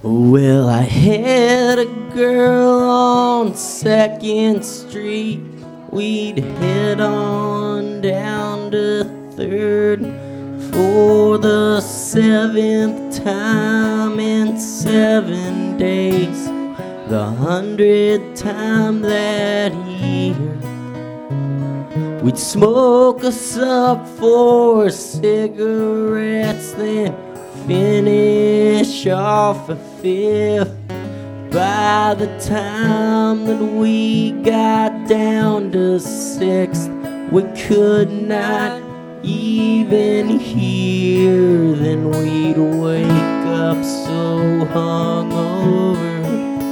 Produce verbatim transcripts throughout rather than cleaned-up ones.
Well, I had a girl on Second Street. We'd head on down to Third for the seventh time in seven days, the hundredth time that year. We'd smoke us up four cigarettes, then finish off a fifth. By the time that we got down to sixth, we could not even hear. Then we'd wake up so hungover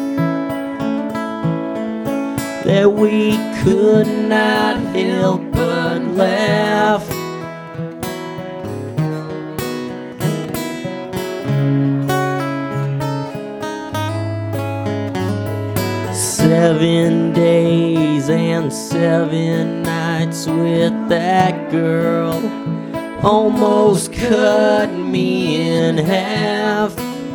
that we could not help but laugh. Seven days and seven nights with that girl almost cut me in half.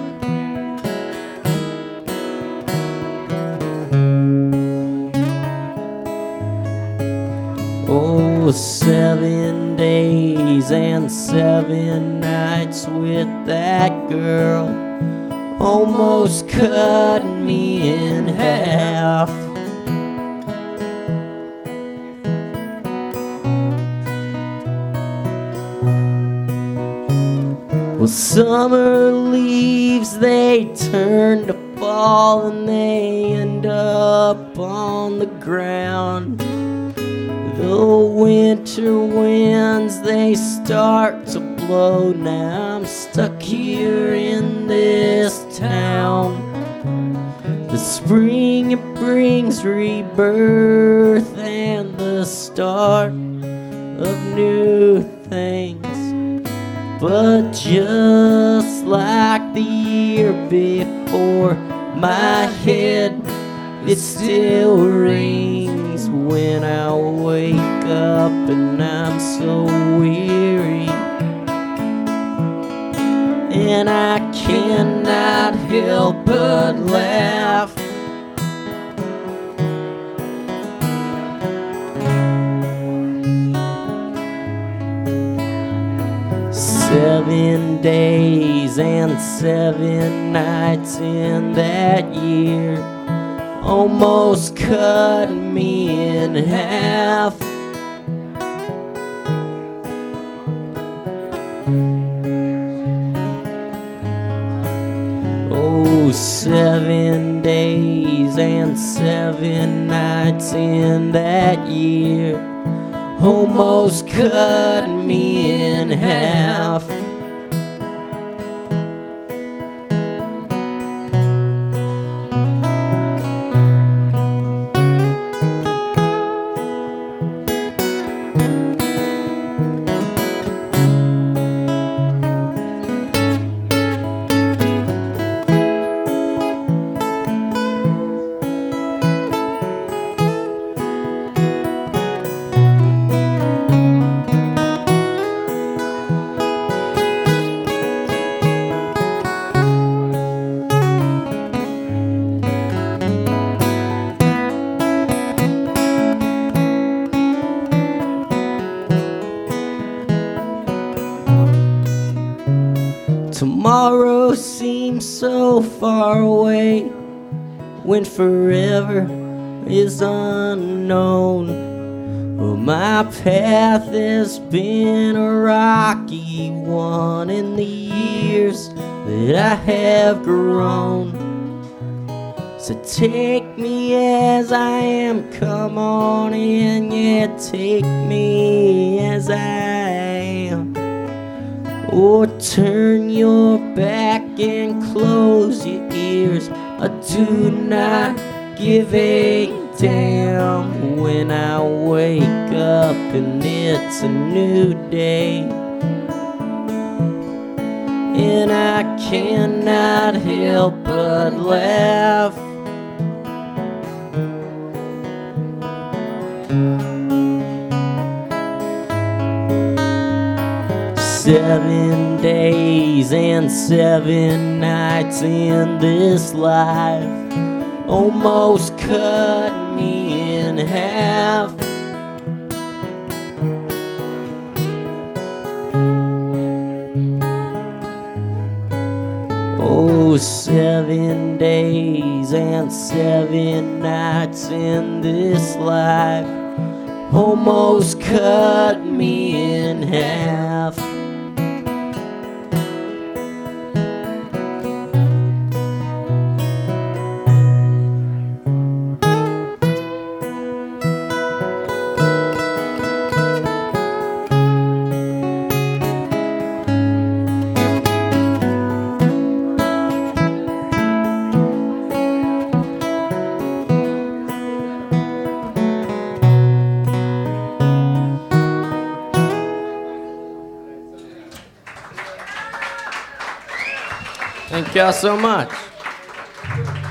Oh, seven days and seven nights with that girl almost cut me in half. Well, summer leaves, they turn to fall and they end up on the ground. The winter winds, they start to blow. Now I'm stuck here in this town. The spring, it brings rebirth and the start of new things. But just like the year before, my head, it still rings when I wake up and I'm so weary, and I cannot help but laugh. Seven days and seven nights in that year almost cut me in half. Oh, seven days and seven nights in that year almost cut me in half. Tomorrow seems so far away when forever is unknown. Well, my path has been a rocky one in the years that I have grown. So take me as I am, come on in, yeah, take me as I am. Or turn your back and close your ears. I do not give a damn when I wake up and it's a new day, and I cannot help but laugh. Seven days days and seven nights in this life almost cut me in half. Oh, seven days and seven nights in this life almost cut me in half. Thank y'all so much.